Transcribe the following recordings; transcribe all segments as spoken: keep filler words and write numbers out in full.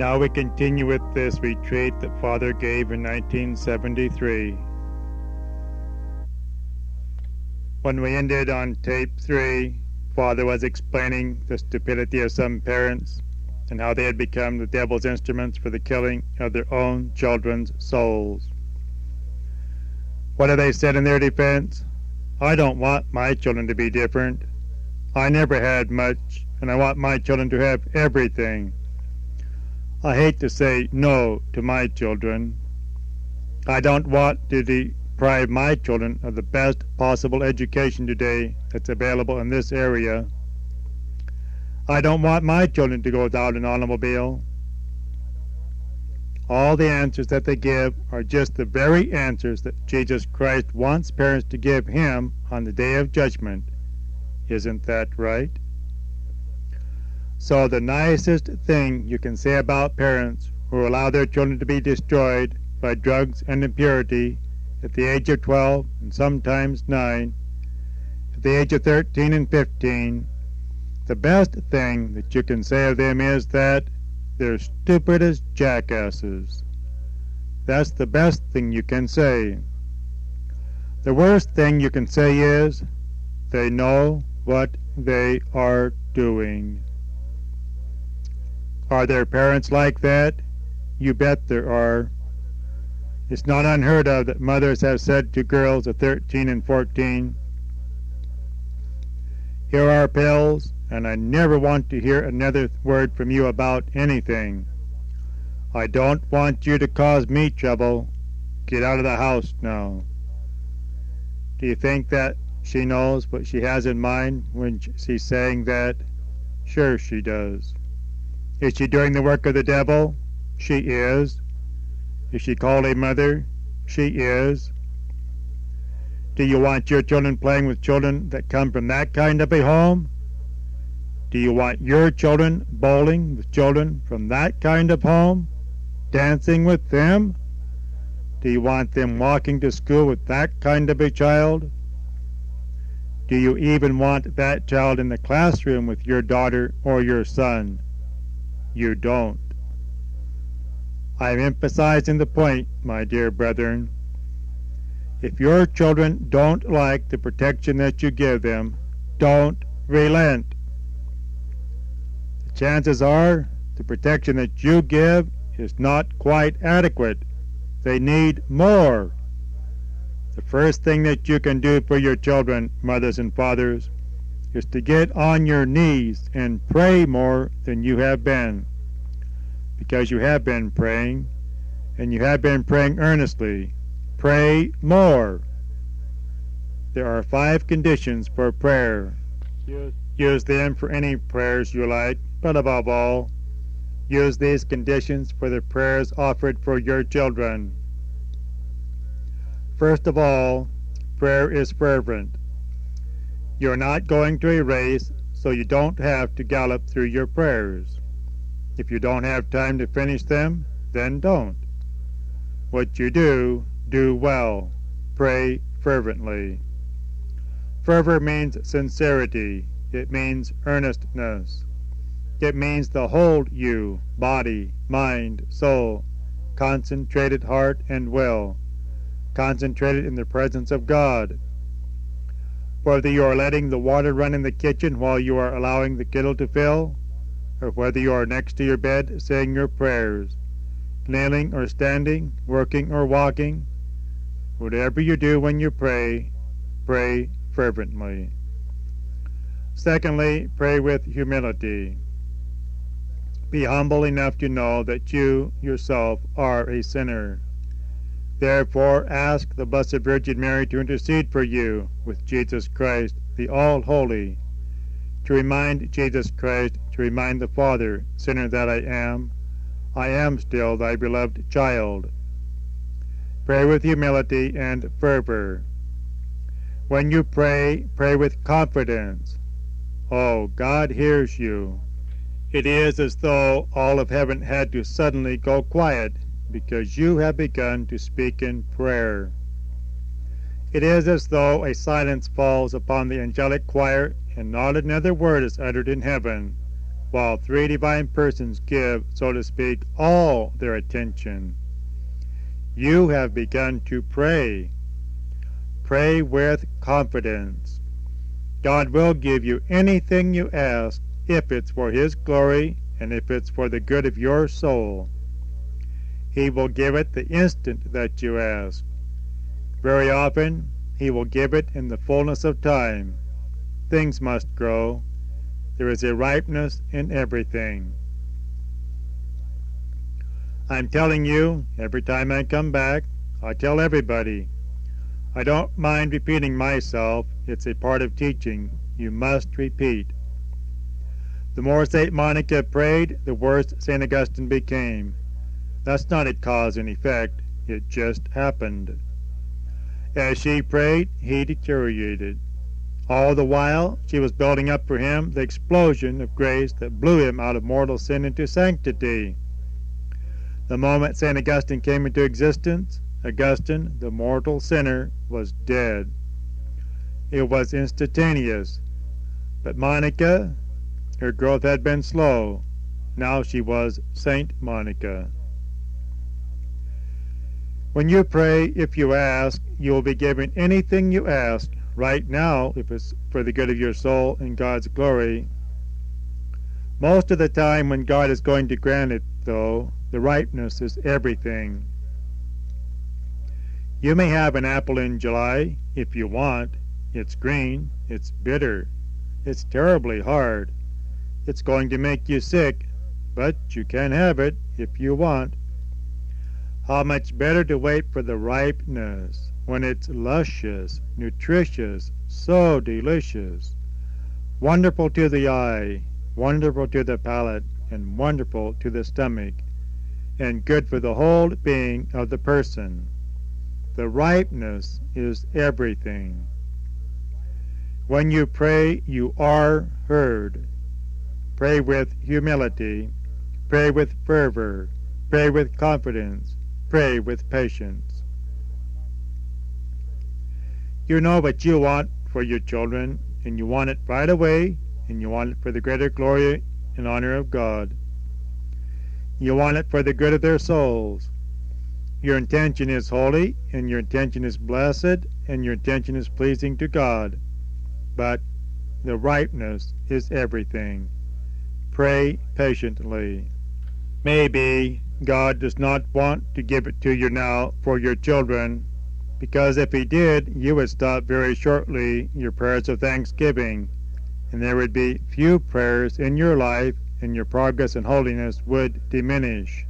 Now we continue with this retreat that Father gave in nineteen seventy-three. When we ended on tape three, Father was explaining the stupidity of some parents and how they had become the devil's instruments for the killing of their own children's souls. What have they said in their defense? I don't want my children to be different. I never had much, and I want my children to have everything. I hate to say no to my children. I don't want to deprive my children of the best possible education today that's available in this area. I don't want my children to go without an automobile. All the answers that they give are just the very answers that Jesus Christ wants parents to give him on the day of judgment. Isn't that right? So the nicest thing you can say about parents who allow their children to be destroyed by drugs and impurity at the age of twelve and sometimes nine, at the age of thirteen and fifteen, the best thing that you can say of them is that they're stupid as jackasses. That's the best thing you can say. The worst thing you can say is they know what they are doing. Are there parents like that? You bet there are. It's not unheard of that mothers have said to girls of thirteen and fourteen, here are pills, and I never want to hear another word from you about anything. I don't want you to cause me trouble. Get out of the house now. Do you think that she knows what she has in mind when she's saying that? Sure she does. Is she doing the work of the devil? She is. Is she called a mother? She is. Do you want your children playing with children that come from that kind of a home? Do you want your children bowling with children from that kind of home? Dancing with them? Do you want them walking to school with that kind of a child? Do you even want that child in the classroom with your daughter or your son? You don't. I am emphasizing the point, my dear brethren. If your children don't like the protection that you give them, don't relent. The chances are the protection that you give is not quite adequate. They need more. The first thing that you can do for your children, mothers and fathers, is to get on your knees and pray more than you have been. Because you have been praying, and you have been praying earnestly. Pray more. There are five conditions for prayer. Use them for any prayers you like, but above all, use these conditions for the prayers offered for your children. First of all, prayer is fervent. You're not going to a race, so you don't have to gallop through your prayers. If you don't have time to finish them, then don't. What you do, do well. Pray fervently. Fervor means sincerity. It means earnestness. It means the whole you, body, mind, soul, concentrated heart and will, concentrated in the presence of God. Whether you are letting the water run in the kitchen while you are allowing the kettle to fill, or whether you are next to your bed saying your prayers, kneeling or standing, working or walking, whatever you do when you pray, pray fervently. Secondly, pray with humility. Be humble enough to know that you yourself are a sinner. Therefore ask the Blessed Virgin Mary to intercede for you with Jesus Christ, the All-Holy, to remind Jesus Christ, to remind the Father, sinner that I am, I am still thy beloved child. Pray with humility and fervor. When you pray, pray with confidence. Oh, God hears you. It is as though all of heaven had to suddenly go quiet because you have begun to speak in prayer. It is as though a silence falls upon the angelic choir and not another word is uttered in heaven, while three divine persons give, so to speak, all their attention. You have begun to pray. Pray with confidence. God will give you anything you ask if it's for His glory and if it's for the good of your soul. He will give it the instant that you ask. Very often, He will give it in the fullness of time. Things must grow. There is a ripeness in everything. I'm telling you, every time I come back, I tell everybody. I don't mind repeating myself. It's a part of teaching. You must repeat. The more Saint Monica prayed, the worse Saint Augustine became. That's not a cause and effect. It just happened. As she prayed, he deteriorated. All the while, she was building up for him the explosion of grace that blew him out of mortal sin into sanctity. The moment Saint Augustine came into existence, Augustine, the mortal sinner, was dead. It was instantaneous. But Monica, her growth had been slow. Now she was Saint Monica. When you pray, if you ask, you will be given anything you ask. Right now, if it's for the good of your soul and God's glory. Most of the time when God is going to grant it, though, the ripeness is everything. You may have an apple in July, if you want. It's green, it's bitter, it's terribly hard. It's going to make you sick, but you can have it if you want. How much better to wait for the ripeness, when it's luscious, nutritious, so delicious, wonderful to the eye, wonderful to the palate, and wonderful to the stomach, and good for the whole being of the person. The ripeness is everything. When you pray, you are heard. Pray with humility, pray with fervor, pray with confidence, pray with patience. You know what you want for your children, and you want it right away, and you want it for the greater glory and honor of God. You want it for the good of their souls. Your intention is holy, and your intention is blessed, and your intention is pleasing to God. But the ripeness is everything. Pray patiently. Maybe God does not want to give it to you now for your children, because if He did, you would stop very shortly your prayers of thanksgiving, and there would be few prayers in your life, and your progress in holiness would diminish.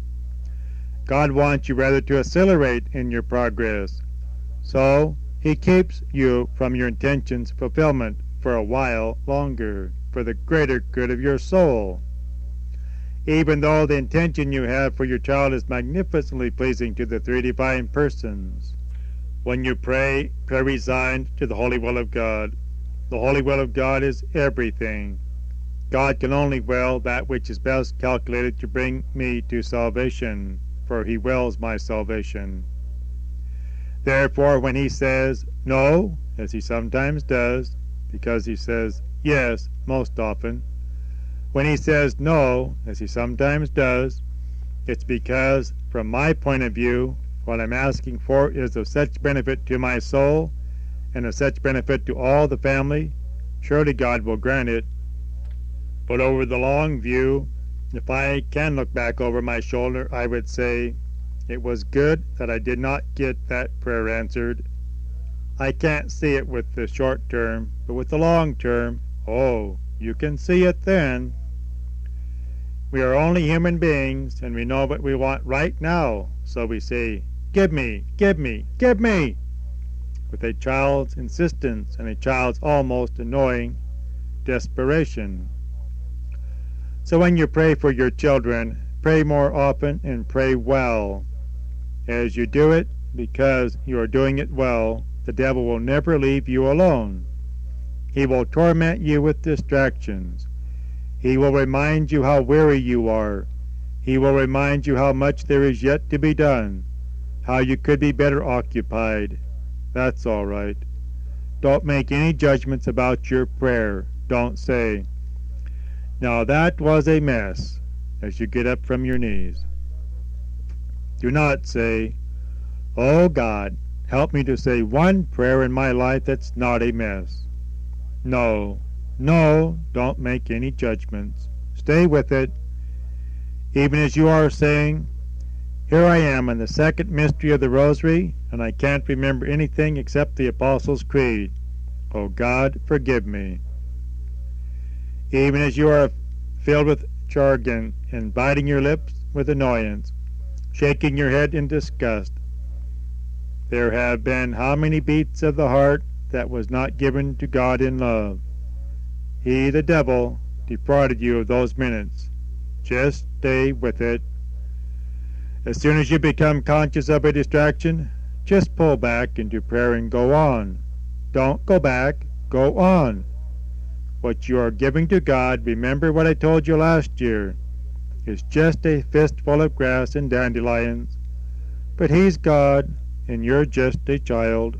God wants you rather to accelerate in your progress, so He keeps you from your intention's fulfillment for a while longer, for the greater good of your soul. Even though the intention you have for your child is magnificently pleasing to the three divine persons. When you pray, pray resigned to the holy will of God. The holy will of God is everything. God can only will that which is best calculated to bring me to salvation, for He wills my salvation. Therefore, when He says no, as He sometimes does, because He says yes most often, when He says no, as He sometimes does, it's because, from my point of view, what I'm asking for is of such benefit to my soul and of such benefit to all the family. Surely God will grant it. But over the long view, if I can look back over my shoulder, I would say, it was good that I did not get that prayer answered. I can't see it with the short term, but with the long term, oh, you can see it then. We are only human beings, and we know what we want right now, so we say, give me, give me, give me, with a child's insistence and a child's almost annoying desperation. So when you pray for your children, pray more often and pray well. As you do it, because you are doing it well, the devil will never leave you alone. He will torment you with distractions. He will remind you how weary you are. He will remind you how much there is yet to be done, how you could be better occupied. That's all right. Don't make any judgments about your prayer. Don't say, Now that was a mess as you get up from your knees. Do not say, "Oh God, help me to say one prayer in my life that's not a mess." No, no, don't make any judgments. Stay with it. Even as you are saying, "Here I am in the second mystery of the Rosary, and I can't remember anything except the Apostles' Creed. Oh God, forgive me." Even as you are filled with jargon and biting your lips with annoyance, shaking your head in disgust, there have been how many beats of the heart that was not given to God in love? He, the devil, defrauded you of those minutes. Just stay with it. As soon as you become conscious of a distraction, just pull back into prayer and go on. Don't go back, go on. What you are giving to God, remember what I told you last year, is just a fistful of grass and dandelions. But He's God, and you're just a child.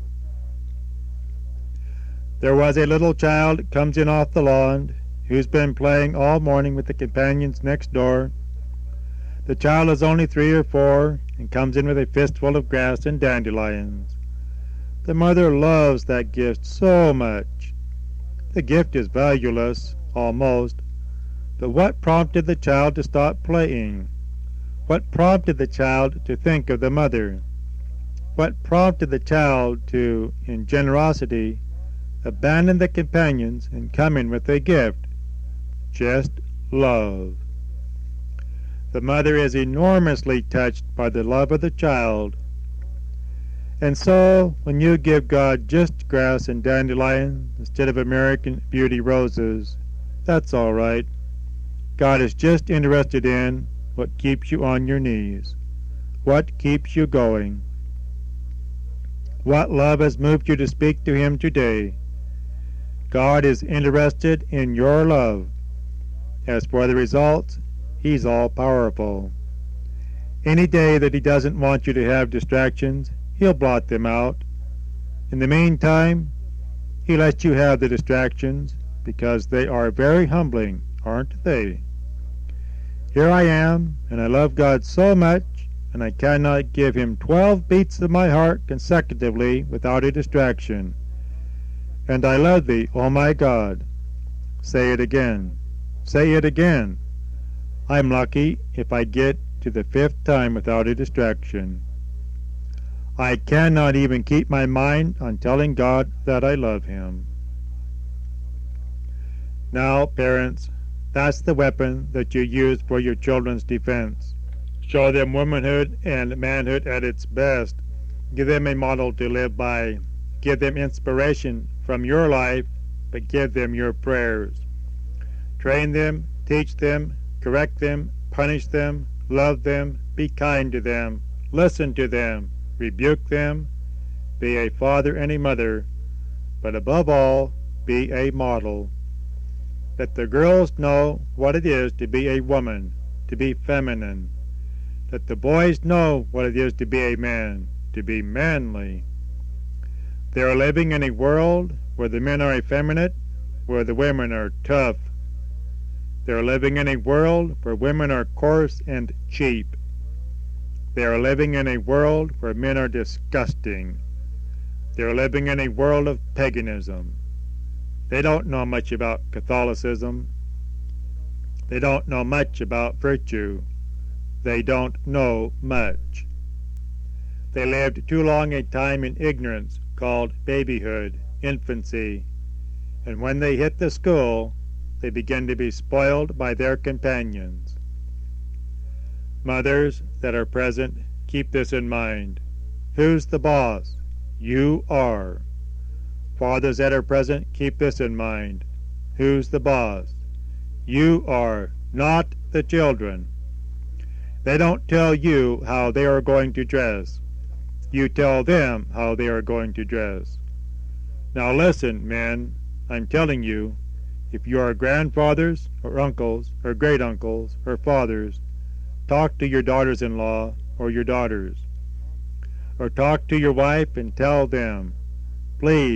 There was a little child comes in off the lawn, who's been playing all morning with the companions next door. The child is only three or four, and comes in with a fistful of grass and dandelions. The mother loves that gift so much. The gift is valueless, almost, but what prompted the child to stop playing? What prompted the child to think of the mother? What prompted the child to, in generosity, abandon the companions and come in with a gift? Just love. The mother is enormously touched by the love of the child. And so, when you give God just grass and dandelion instead of American Beauty roses, that's all right. God is just interested in what keeps you on your knees, what keeps you going. What love has moved you to speak to Him today? God is interested in your love. As for the results, He's all-powerful. Any day that He doesn't want you to have distractions, He'll blot them out. In the meantime, He lets you have the distractions because they are very humbling, aren't they? Here I am, and I love God so much, and I cannot give Him twelve beats of my heart consecutively without a distraction. And I love Thee, O my God. Say it again. Say it again. I'm lucky if I get to the fifth time without a distraction. I cannot even keep my mind on telling God that I love Him. Now, parents, that's the weapon that you use for your children's defense. Show them womanhood and manhood at its best. Give them a model to live by. Give them inspiration from your life, but give them your prayers. Train them, teach them, correct them, punish them, love them, be kind to them, listen to them, rebuke them, be a father and a mother, but above all, be a model. Let the girls know what it is to be a woman, to be feminine. Let the boys know what it is to be a man, to be manly. They are living in a world where the men are effeminate, where the women are tough. They are living in a world where women are coarse and cheap. They are living in a world where men are disgusting. They are living in a world of paganism. They don't know much about Catholicism. They don't know much about virtue. They don't know much. They lived too long a time in ignorance called babyhood, infancy, and when they hit the school, they begin to be spoiled by their companions. Mothers that are present, keep this in mind. Who's the boss? You are. Fathers that are present, keep this in mind. Who's the boss? You are, not the children. They don't tell you how they are going to dress. You tell them how they are going to dress. Now listen, men, I'm telling you, if you are grandfathers or uncles or great-uncles or fathers, talk to your daughters-in-law or your daughters. Or talk to your wife and tell them, please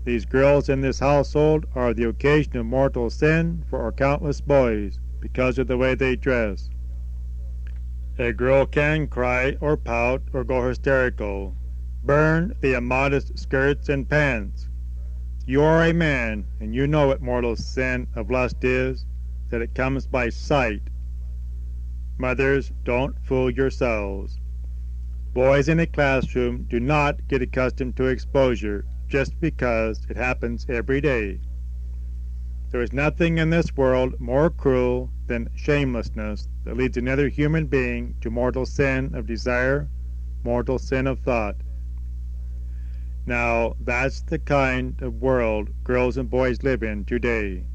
These girls in this household are the occasion of mortal sin for our countless boys because of the way they dress. A girl can cry or pout or go hysterical. Burn the immodest skirts and pants. You are a man, and you know what mortal sin of lust is, that it comes by sight. Mothers, don't fool yourselves. Boys in a classroom do not get accustomed to exposure just because it happens every day. There is nothing in this world more cruel than shamelessness that leads another human being to mortal sin of desire, mortal sin of thought. Now, that's the kind of world girls and boys live in today.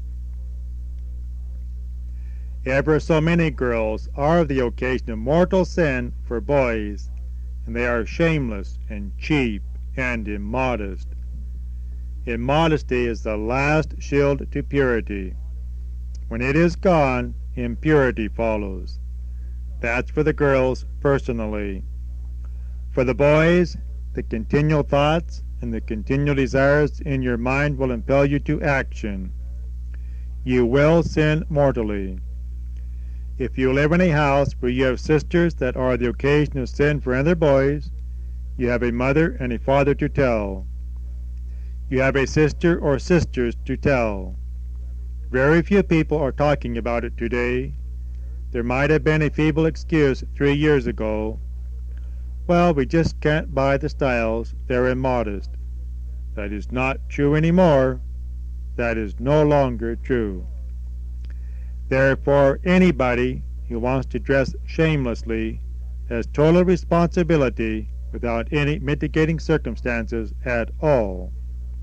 Ever so many girls are the occasion of mortal sin for boys, and they are shameless and cheap and immodest. Immodesty is the last shield to purity. When it is gone, impurity follows. That's for the girls personally. For the boys, the continual thoughts and the continual desires in your mind will impel you to action. You will sin mortally. If you live in a house where you have sisters that are the occasion of sin for other boys, you have a mother and a father to tell. You have a sister or sisters to tell. Very few people are talking about it today. There might have been a feeble excuse three years ago. Well, we just can't buy the styles. They're immodest. That is not true anymore. That is no longer true. Therefore, anybody who wants to dress shamelessly has total responsibility without any mitigating circumstances at all.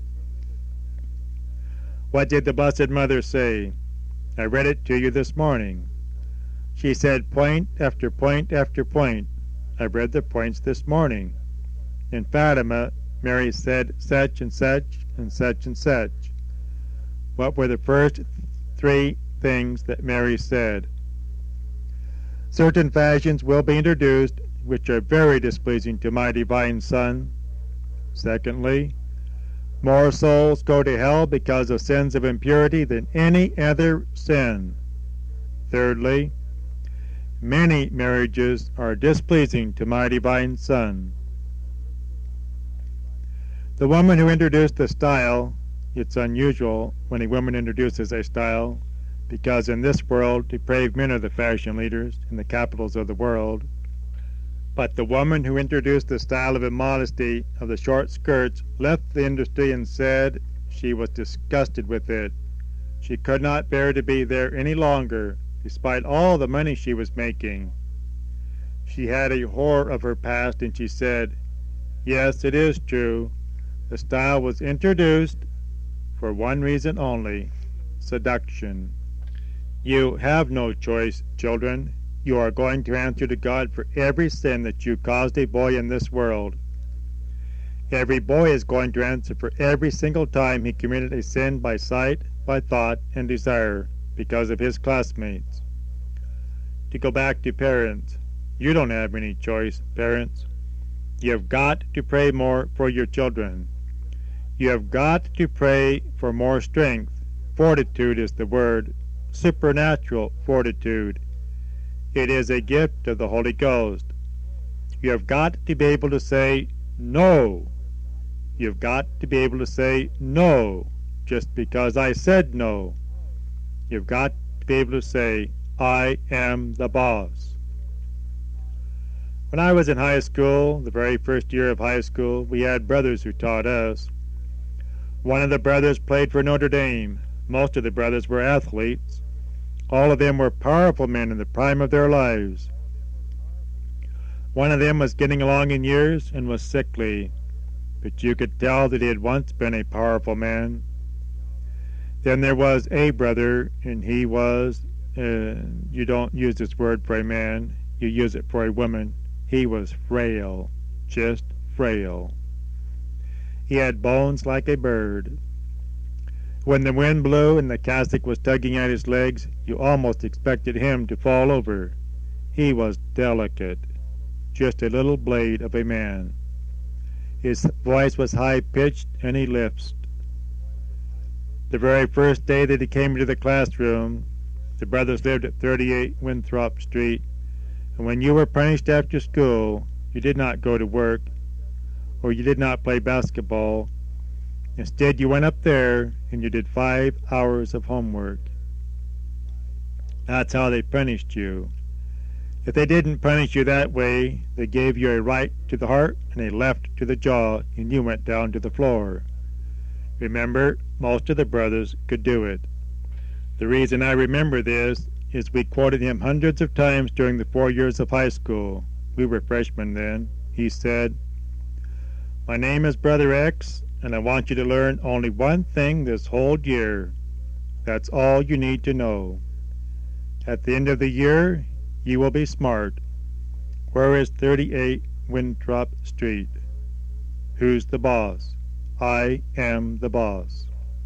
What did the Blessed Mother say? I read it to you this morning. She said point after point after point. I read the points this morning. In Fatima, Mary said such and such and such and such. What were the first three things that Mary said? Certain fashions will be introduced which are very displeasing to my divine Son. Secondly, more souls go to hell because of sins of impurity than any other sin. Thirdly, many marriages are displeasing to my divine Son. The woman who introduced the style, it's unusual when a woman introduces a style, because in this world depraved men are the fashion leaders in the capitals of the world. But the woman who introduced the style of immodesty of the short skirts left the industry and said she was disgusted with it. She could not bear to be there any longer, despite all the money she was making. She had a horror of her past, and she said, yes, it is true. The style was introduced for one reason only, seduction. You have no choice, children. You are going to answer to God for every sin that you caused a boy in this world. Every boy is going to answer for every single time he committed a sin by sight, by thought, and desire because of his classmates. To go back to parents, you don't have any choice, parents. You have got to pray more for your children. You have got to pray for more strength. Fortitude is the word, supernatural fortitude. It is a gift of the Holy Ghost. You have got to be able to say no. You've got to be able to say no just because I said no. You've got to be able to say, I am the boss. When I was in high school, the very first year of high school, we had brothers who taught us. One of the brothers played for Notre Dame. Most of the brothers were athletes. All of them were powerful men in the prime of their lives. One of them was getting along in years and was sickly, but you could tell that he had once been a powerful man. Then there was a brother, and he was, uh, you don't use this word for a man, you use it for a woman. He was frail, just frail. He had bones like a bird. When the wind blew and the cassock was tugging at his legs, you almost expected him to fall over. He was delicate, just a little blade of a man. His voice was high-pitched and he lisped. The very first day that he came into the classroom, the brothers lived at thirty-eight Winthrop Street, and when you were punished after school, you did not go to work, or you did not play basketball. Instead, you went up there and you did five hours of homework. That's how they punished you. If they didn't punish you that way, they gave you a right to the heart and a left to the jaw, and you went down to the floor. Remember, most of the brothers could do it. The reason I remember this is we quoted him hundreds of times during the four years of high school. We were freshmen then. He said, "My name is Brother X, and I want you to learn only one thing this whole year. That's all you need to know. At the end of the year, you will be smart. Where is thirty-eight Winthrop Street? Who's the boss? I am the boss."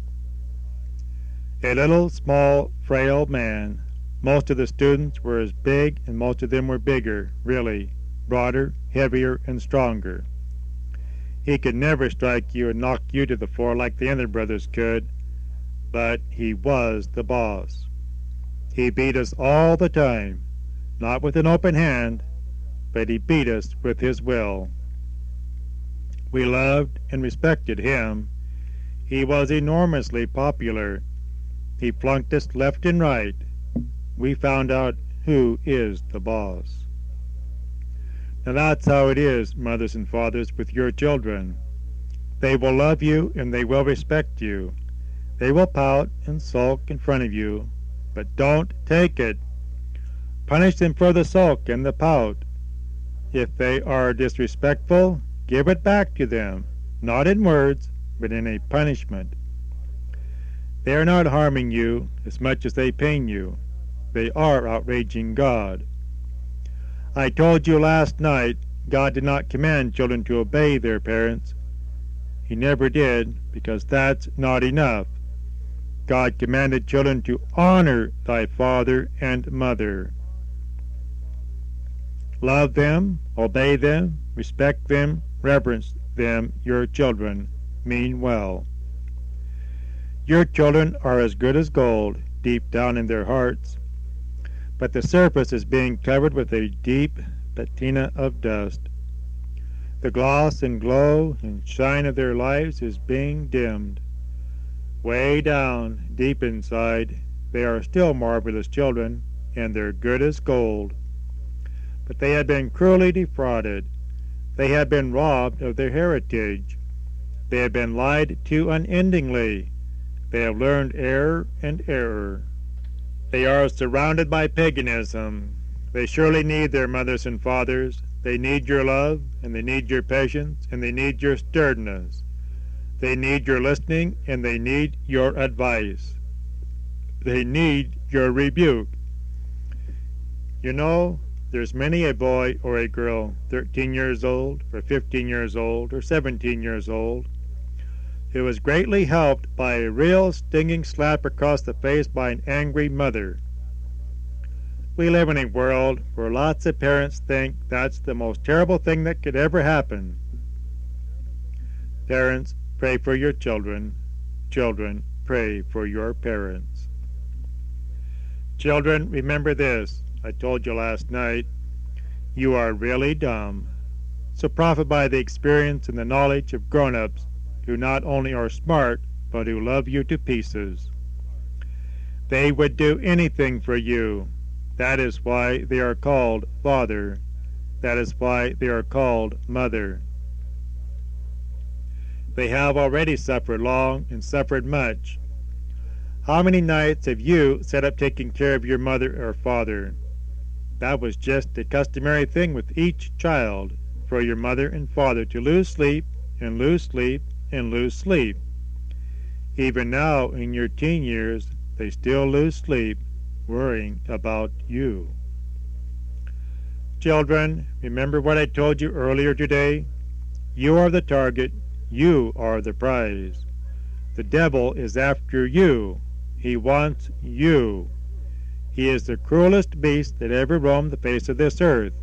A little, small, frail man. Most of the students were as big, and most of them were bigger, really, broader, heavier, and stronger. He could never strike you and knock you to the floor like the other brothers could, but he was the boss. He beat us all the time, not with an open hand, but he beat us with his will. We loved and respected him. He was enormously popular. He flunked us left and right. We found out who is the boss. Now that's how it is, mothers and fathers, with your children. They will love you and they will respect you. They will pout and sulk in front of you, but don't take it. Punish them for the sulk and the pout. If they are disrespectful, give it back to them, not in words, but in a punishment. They are not harming you as much as they pain you. They are outraging God. I told you last night God did not command children to obey their parents. He never did, because that's not enough. God commanded children to honor thy father and mother. Love them, obey them, respect them, reverence them. Your children mean well. Your children are as good as gold deep down in their hearts, but the surface is being covered with a deep patina of dust. The gloss and glow and shine of their lives is being dimmed. Way down, deep inside, they are still marvelous children, and they're good as gold. But they have been cruelly defrauded. They have been robbed of their heritage. They have been lied to unendingly. They have learned error and error. They are surrounded by paganism. They surely need their mothers and fathers. They need your love, and they need your patience, and they need your sturdiness. They need your listening, and they need your advice. They need your rebuke. You know, there's many a boy or a girl, thirteen years old, or fifteen years old, or seventeen years old, who was greatly helped by a real stinging slap across the face by an angry mother. We live in a world where lots of parents think that's the most terrible thing that could ever happen. Parents, pray for your children. Children, pray for your parents. Children, remember this. I told you last night, you are really dumb. So profit by the experience and the knowledge of grown-ups who not only are smart, but who love you to pieces. They would do anything for you. That is why they are called father. That is why they are called mother. They have already suffered long and suffered much. How many nights have you sat up taking care of your mother or father? That was just a customary thing with each child, for your mother and father to lose sleep and lose sleep and lose sleep. Even now, in your teen years, they still lose sleep, worrying about you. Children, remember what I told you earlier today? You are the target, you are the prize. The devil is after you. He wants you. He is the cruelest beast that ever roamed the face of this earth.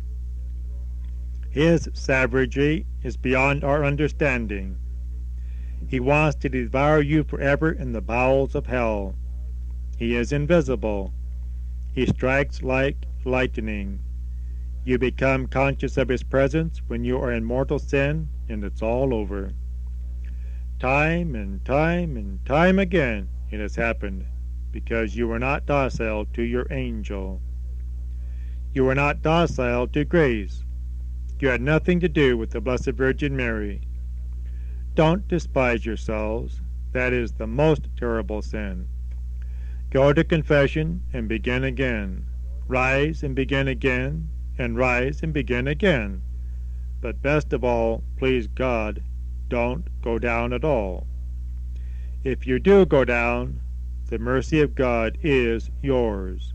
His savagery is beyond our understanding. He wants to devour you forever in the bowels of hell. He is invisible. He strikes like lightning. You become conscious of his presence when you are in mortal sin, and it's all over. Time and time and time again it has happened, because you were not docile to your angel. You were not docile to grace. You had nothing to do with the Blessed Virgin Mary. Don't despise yourselves. That is the most terrible sin. Go to confession and begin again. Rise and begin again, and rise and begin again. But best of all, please God, don't go down at all. If you do go down, the mercy of God is yours.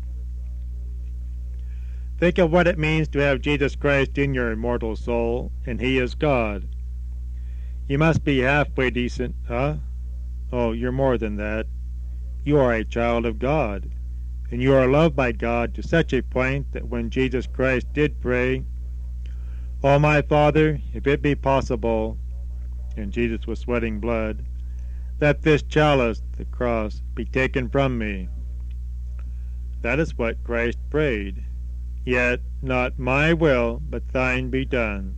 Think of what it means to have Jesus Christ in your immortal soul, and He is God. You must be halfway decent, huh? Oh, you're more than that. You are a child of God, and you are loved by God to such a point that when Jesus Christ did pray, "Oh, my Father, if it be possible," and Jesus was sweating blood, "let this chalice," the cross, "be taken from me." That is what Christ prayed. Yet not my will, but thine be done.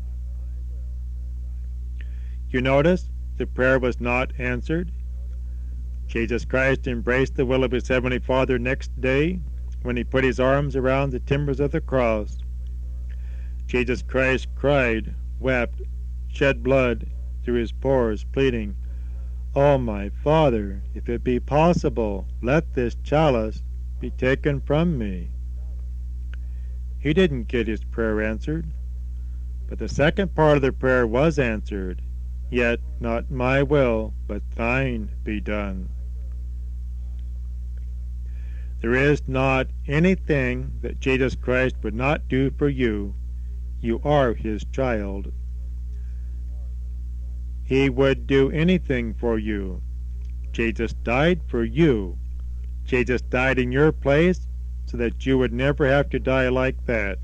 You notice the prayer was not answered. Jesus Christ embraced the will of his heavenly Father next day when he put his arms around the timbers of the cross. Jesus Christ cried, wept, shed blood through his pores, pleading, "Oh, my Father, if it be possible, let this chalice be taken from me." He didn't get his prayer answered, but the second part of the prayer was answered, "Yet not my will, but thine be done." There is not anything that Jesus Christ would not do for you. You are his child. He would do anything for you. Jesus died for you. Jesus died in your place so that you would never have to die like that.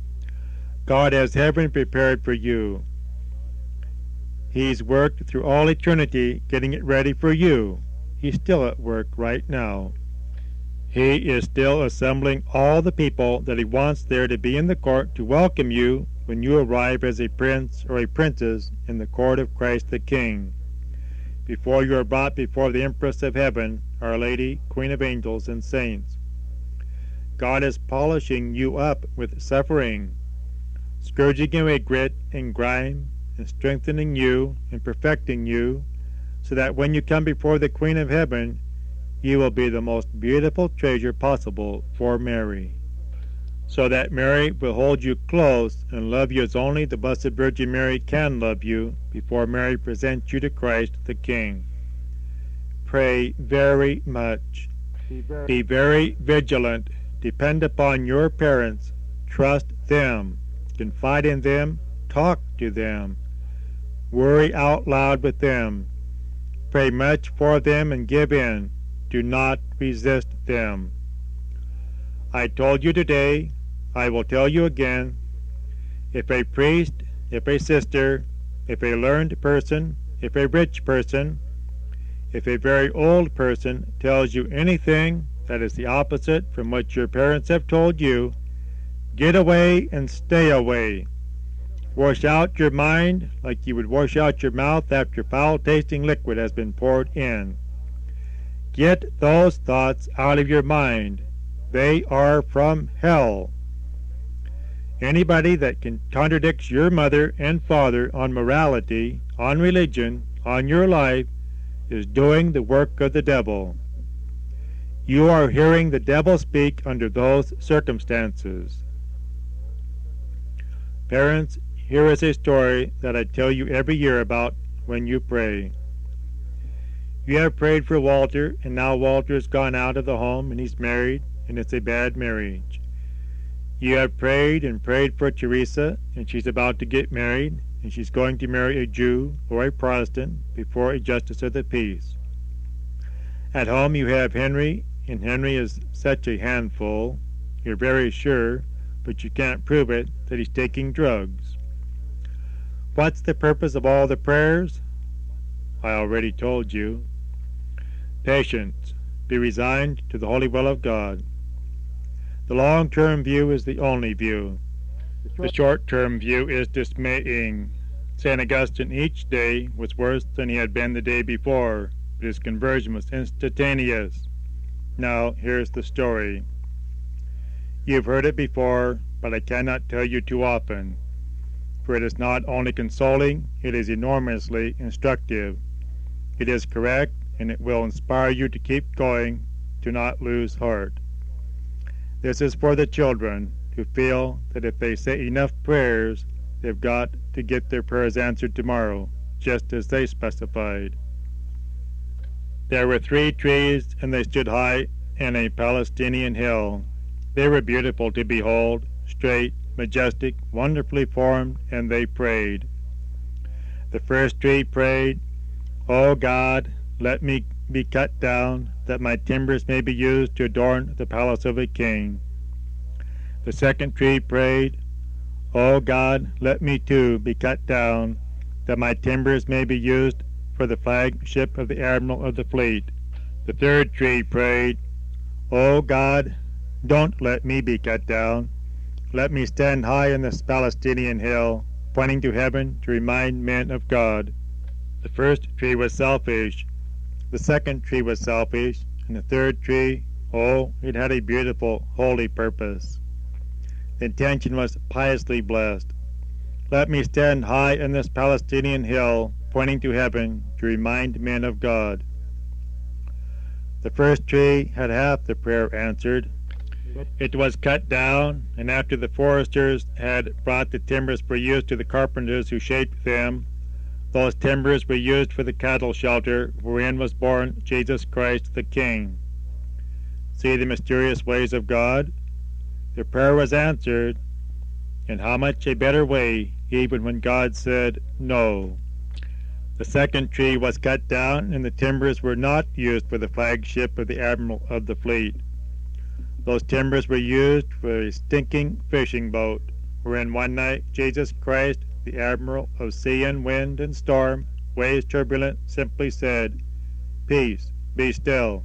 God has heaven prepared for you. He's worked through all eternity getting it ready for you. He's still at work right now. He is still assembling all the people that he wants there to be in the court to welcome you when you arrive as a prince or a princess in the court of Christ the King, before you are brought before the Empress of Heaven, Our Lady, Queen of Angels and Saints. God is polishing you up with suffering, scourging away grit and grime, and strengthening you and perfecting you, so that when you come before the Queen of Heaven, you will be the most beautiful treasure possible for Mary, so that Mary will hold you close and love you as only the Blessed Virgin Mary can love you before Mary presents you to Christ the King. Pray very much. Be very vigilant. Depend upon your parents. Trust them. Confide in them. Talk to them. Worry out loud with them. Pray much for them and give in. Do not resist them. I told you today, I will tell you again, if a priest, if a sister, if a learned person, if a rich person, if a very old person tells you anything that is the opposite from what your parents have told you, get away and stay away. Wash out your mind like you would wash out your mouth after foul-tasting liquid has been poured in. Get those thoughts out of your mind. They are from hell. Anybody that can contradicts your mother and father on morality, on religion, on your life, is doing the work of the devil. You are hearing the devil speak under those circumstances. Parents, here is a story that I tell you every year about when you pray. You have prayed for Walter, and now Walter's gone out of the home, and he's married, and it's a bad marriage. You have prayed and prayed for Teresa, and she's about to get married, and she's going to marry a Jew or a Protestant before a justice of the peace. At home you have Henry, and Henry is such a handful. You're very sure, but you can't prove it, that he's taking drugs. What's the purpose of all the prayers? I already told you. Patience. Be resigned to the holy will of God. The long-term view is the only view. The short-term view is dismaying. Saint Augustine each day was worse than he had been the day before, but his conversion was instantaneous. Now, here's the story. You've heard it before, but I cannot tell you too often, for it is not only consoling, it is enormously instructive. It is correct, and it will inspire you to keep going, to not lose heart. This is for the children who feel that if they say enough prayers, they've got to get their prayers answered tomorrow, just as they specified. There were three trees, and they stood high in a Palestinian hill. They were beautiful to behold, straight, majestic, wonderfully formed, and they prayed. The first tree prayed, "O God, let me be cut down, that my timbers may be used to adorn the palace of a king." The second tree prayed, "O God, let me too be cut down, that my timbers may be used for the flagship of the admiral of the fleet." The third tree prayed, "O God, don't let me be cut down. Let me stand high in this Palestinian hill, pointing to heaven to remind men of God." The first tree was selfish. The second tree was selfish, and the third tree, oh, it had a beautiful, holy purpose. The intention was piously blessed. Let me stand high in this Palestinian hill, pointing to heaven, to remind men of God. The first tree had half the prayer answered. It was cut down, and after the foresters had brought the timbers for use to the carpenters who shaped them, those timbers were used for the cattle shelter wherein was born Jesus Christ the King. See the mysterious ways of God? The prayer was answered, and how much a better way, even when God said no. The second tree was cut down, and the timbers were not used for the flagship of the admiral of the fleet. Those timbers were used for a stinking fishing boat, wherein one night Jesus Christ, the admiral of sea and wind and storm, waves turbulent, simply said, "Peace, be still."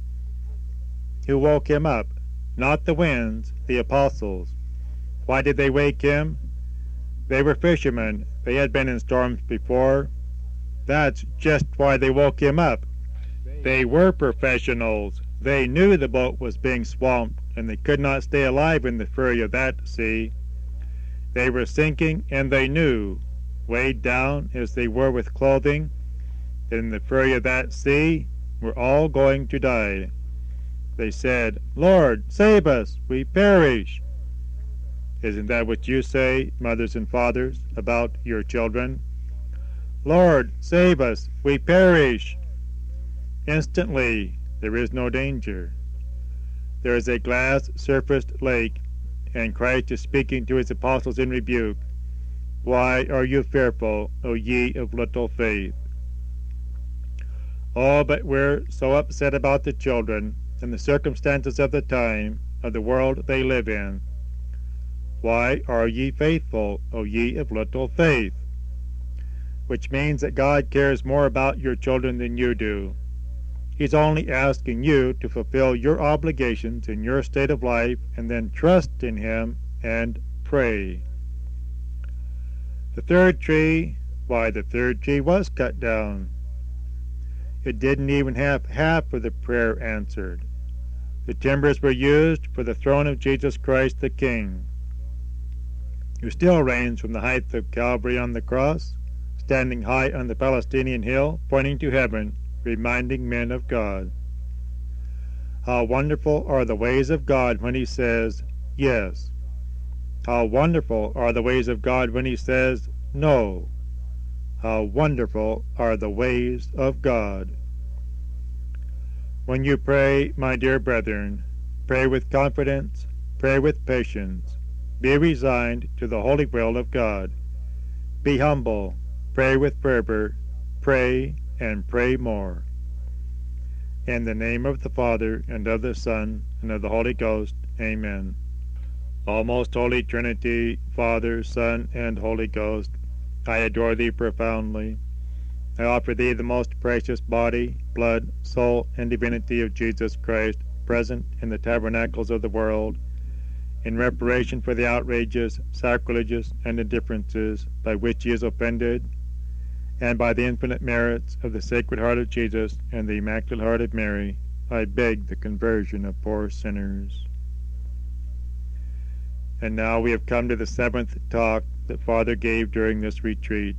Who woke him up? Not the winds, the apostles. Why did they wake him? They were fishermen. They had been in storms before. That's just why they woke him up. They were professionals. They knew the boat was being swamped, and they could not stay alive in the fury of that sea. They were sinking, and they knew, weighed down as they were with clothing, that in the fury of that sea we're all going to die. They said, "Lord, save us, we perish." Isn't that what you say, mothers and fathers, about your children? "Lord, save us, we perish." Instantly, there is no danger. There is a glass-surfaced lake, and Christ is speaking to his apostles in rebuke. "Why are you fearful, O ye of little faith?" Oh, but we're so upset about the children and the circumstances of the time, of the world they live in. "Why are ye faithful, O ye of little faith?" Which means that God cares more about your children than you do. He's only asking you to fulfill your obligations in your state of life and then trust in him and pray. The third tree, why, the third tree was cut down. It didn't even have half of the prayer answered. The timbers were used for the throne of Jesus Christ the King, who still reigns from the height of Calvary on the cross, standing high on the Palestinian hill, pointing to heaven, reminding men of God. How wonderful are the ways of God when he says, yes. How wonderful are the ways of God when he says, no. How wonderful are the ways of God. When you pray, my dear brethren, pray with confidence, pray with patience, be resigned to the holy will of God. Be humble, pray with fervor, pray and pray more. In the name of the Father, and of the Son, and of the Holy Ghost, amen. O most holy Trinity, Father, Son, and Holy Ghost, I adore thee profoundly. I offer thee the most precious body, blood, soul, and divinity of Jesus Christ, present in the tabernacles of the world, in reparation for the outrages, sacrileges, and indifferences by which he is offended, and by the infinite merits of the Sacred Heart of Jesus and the Immaculate Heart of Mary, I beg the conversion of poor sinners. And now we have come to the seventh talk that Father gave during this retreat.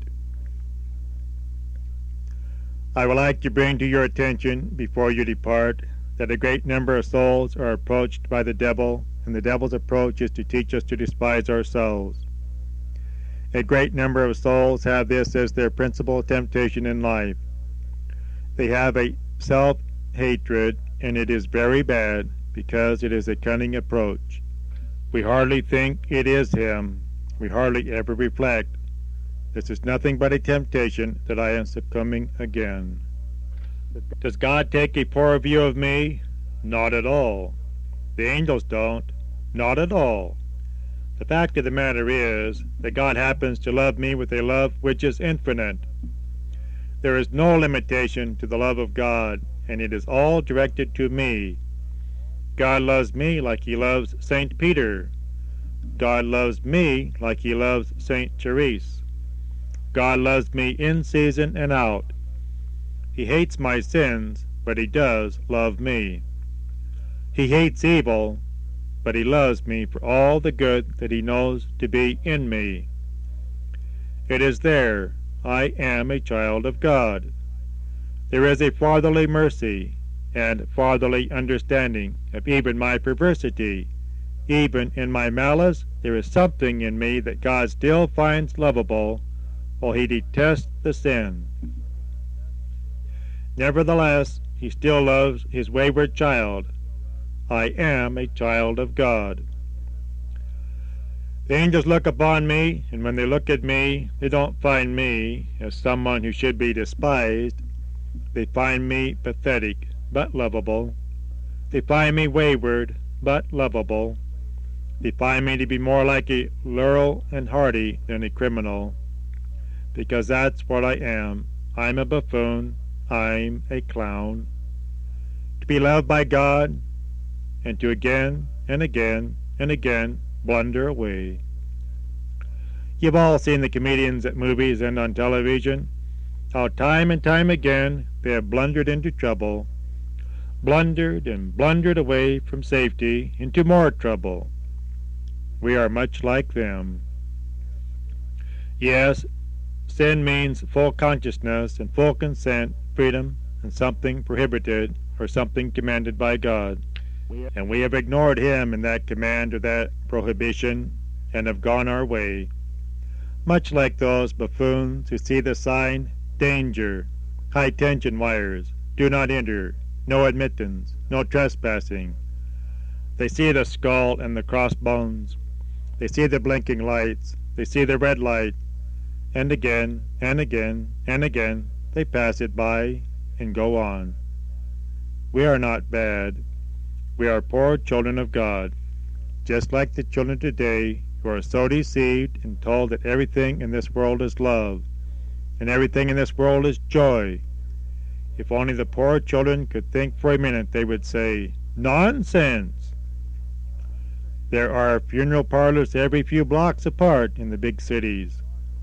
I would like to bring to your attention, before you depart, that a great number of souls are approached by the devil, and the devil's approach is to teach us to despise ourselves. A great number of souls have this as their principal temptation in life. They have a self-hatred, and it is very bad, because it is a cunning approach. We hardly think it is him. We hardly ever reflect. This is nothing but a temptation that I am succumbing again. Does God take a poor view of me? Not at all. The angels don't. Not at all. The fact of the matter is that God happens to love me with a love which is infinite. There is no limitation to the love of God, and it is all directed to me. God loves me like he loves Saint Peter. God loves me like he loves Saint Therese. God loves me in season and out. He hates my sins, but he does love me. He hates evil, but he loves me for all the good that he knows to be in me. It is there. I am a child of God. There is a fatherly mercy and fatherly understanding of even my perversity. Even in my malice, there is something in me that God still finds lovable, while he detests the sin. Nevertheless, he still loves his wayward child. I am a child of God. The angels look upon me, and when they look at me, they don't find me as someone who should be despised. They find me pathetic, but lovable. They find me wayward, but lovable. They find me to be more like a Laurel and Hardy than a criminal. Because that's what I am. I'm a buffoon. I'm a clown. To be loved by God, and to again and again and again blunder away. You've all seen the comedians at movies and on television, how time and time again they have blundered into trouble, blundered and blundered away from safety into more trouble. We are much like them. Yes, sin means full consciousness and full consent, freedom, and something prohibited or something commanded by God. And we have ignored him in that command or that prohibition and have gone our way. Much like those buffoons who see the sign, danger, high tension wires, do not enter, no admittance, no trespassing. They see the skull and the crossbones. They see the blinking lights. They see the red light. And again, and again, and again, they pass it by and go on. We are not bad. We are poor children of God, just like the children today who are so deceived and told that everything in this world is love, and everything in this world is joy. If only the poor children could think for a minute, they would say, "Nonsense!" There are funeral parlors every few blocks apart in the big cities.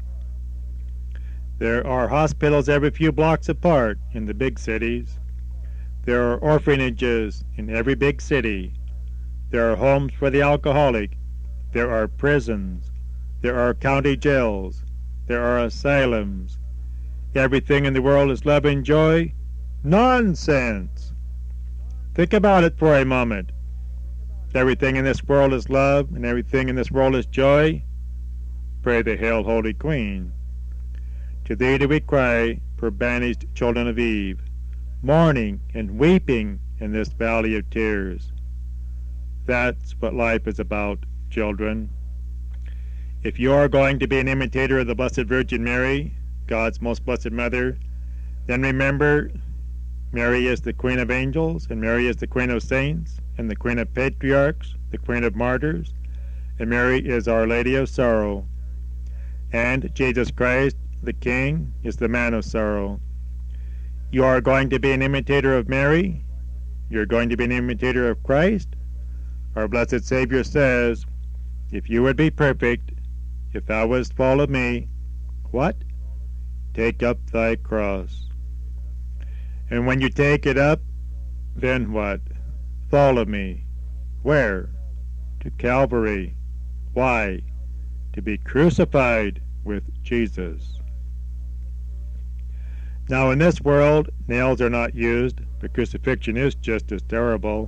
There are hospitals every few blocks apart in the big cities. There are orphanages in every big city. There are homes for the alcoholic. There are prisons. There are county jails. There are asylums. Everything in the world is love and joy? Nonsense! Think about it for a moment. Everything in this world is love, and everything in this world is joy? Pray the Hail, Holy Queen. To thee do we cry, poor banished children of Eve, mourning and weeping in this valley of tears. That's what life is about, children. If you are going to be an imitator of the Blessed Virgin Mary, God's most blessed Mother, then remember, Mary is the Queen of Angels, and Mary is the Queen of Saints, and the Queen of Patriarchs, the Queen of Martyrs, and Mary is Our Lady of Sorrow. And Jesus Christ, the King, is the Man of Sorrow. You are going to be an imitator of Mary? You're going to be an imitator of Christ? Our blessed Savior says, if you would be perfect, if thou wouldst follow me, what? Take up thy cross. And when you take it up, then what? Follow me. Where? To Calvary. Why? To be crucified with Jesus. Now in this world, nails are not used, but crucifixion is just as terrible.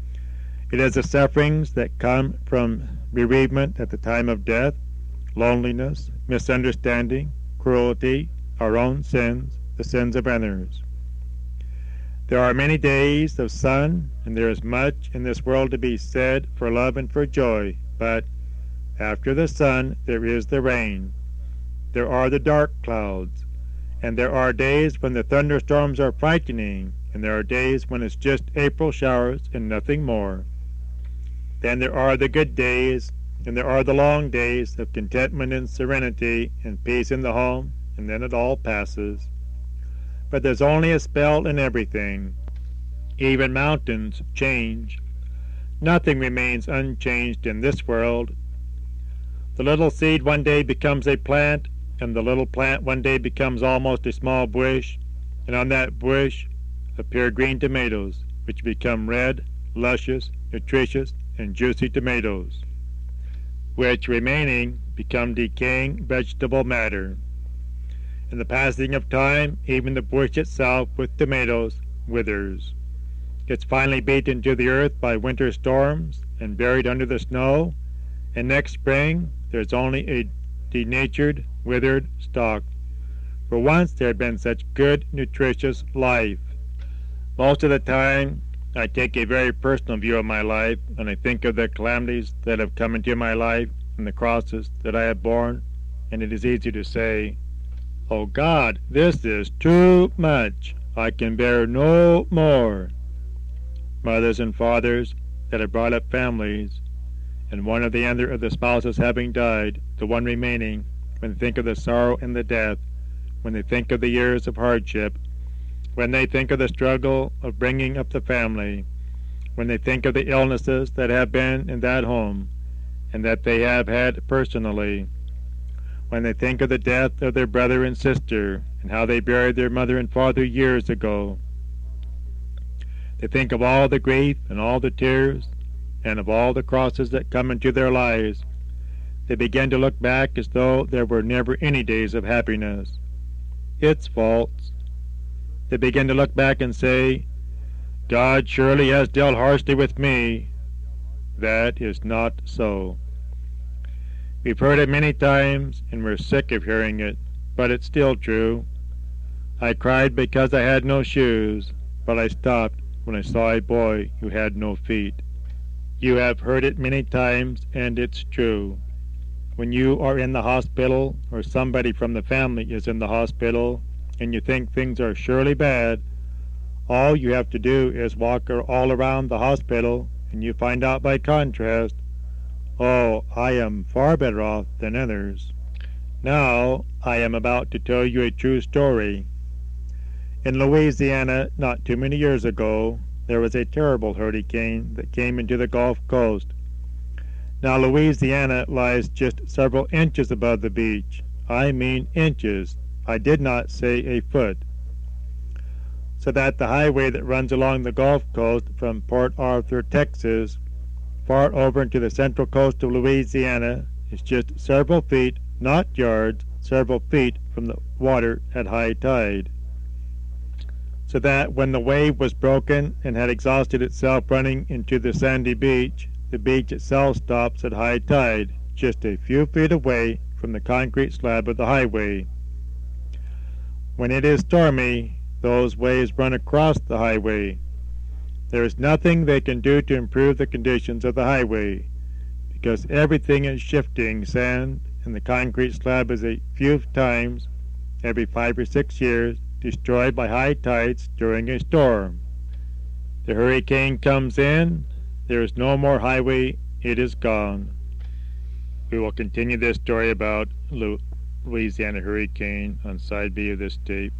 It is the sufferings that come from bereavement at the time of death, loneliness, misunderstanding, cruelty, our own sins, the sins of others. There are many days of sun, and there is much in this world to be said for love and for joy, but after the sun there is the rain. There are the dark clouds, and there are days when the thunderstorms are frightening, and there are days when it's just April showers and nothing more. Then there are the good days, and there are the long days of contentment and serenity and peace in the home, and then it all passes. But there's only a spell in everything. Even mountains change. Nothing remains unchanged in this world. The little seed one day becomes a plant, and the little plant one day becomes almost a small bush, and on that bush appear green tomatoes, which become red, luscious, nutritious, and juicy tomatoes, which remaining become decaying vegetable matter. In the passing of time, even the bush itself with tomatoes withers. It's finally beaten to the earth by winter storms and buried under the snow, and next spring there's only a denatured, withered stalk. For once there had been such good, nutritious life. Most of the time, I take a very personal view of my life, and I think of the calamities that have come into my life and the crosses that I have borne, and it is easy to say, "Oh God, this is too much. I can bear no more." Mothers and fathers that have brought up families, and one or the other of the spouses having died, the one remaining, when they think of the sorrow and the death, when they think of the years of hardship, when they think of the struggle of bringing up the family, when they think of the illnesses that have been in that home and that they have had personally, when they think of the death of their brother and sister and how they buried their mother and father years ago, they think of all the grief and all the tears and of all the crosses that come into their lives. They begin to look back as though there were never any days of happiness. It's false. They begin to look back and say, "God surely has dealt harshly with me." That is not so. We've heard it many times, and we're sick of hearing it, but it's still true. I cried because I had no shoes, but I stopped when I saw a boy who had no feet. You have heard it many times, and it's true. When you are in the hospital, or somebody from the family is in the hospital, and you think things are surely bad, all you have to do is walk all around the hospital, and you find out by contrast, "Oh, I am far better off than others." Now, I am about to tell you a true story. In Louisiana, not too many years ago, there was a terrible hurricane that came into the Gulf Coast. Now, Louisiana lies just several inches above the beach. I mean inches. I did not say a foot. So that the highway that runs along the Gulf Coast from Port Arthur, Texas, far over into the central coast of Louisiana is just several feet, not yards, several feet from the water at high tide. So that when the wave was broken and had exhausted itself running into the sandy beach, the beach itself stops at high tide, just a few feet away from the concrete slab of the highway. When it is stormy, those waves run across the highway. There is nothing they can do to improve the conditions of the highway, because everything is shifting sand, and the concrete slab is a few times, every five or six years, destroyed by high tides during a storm. The hurricane comes in, there is no more highway, it is gone. We will continue this story about Louisiana hurricane on side B of this tape.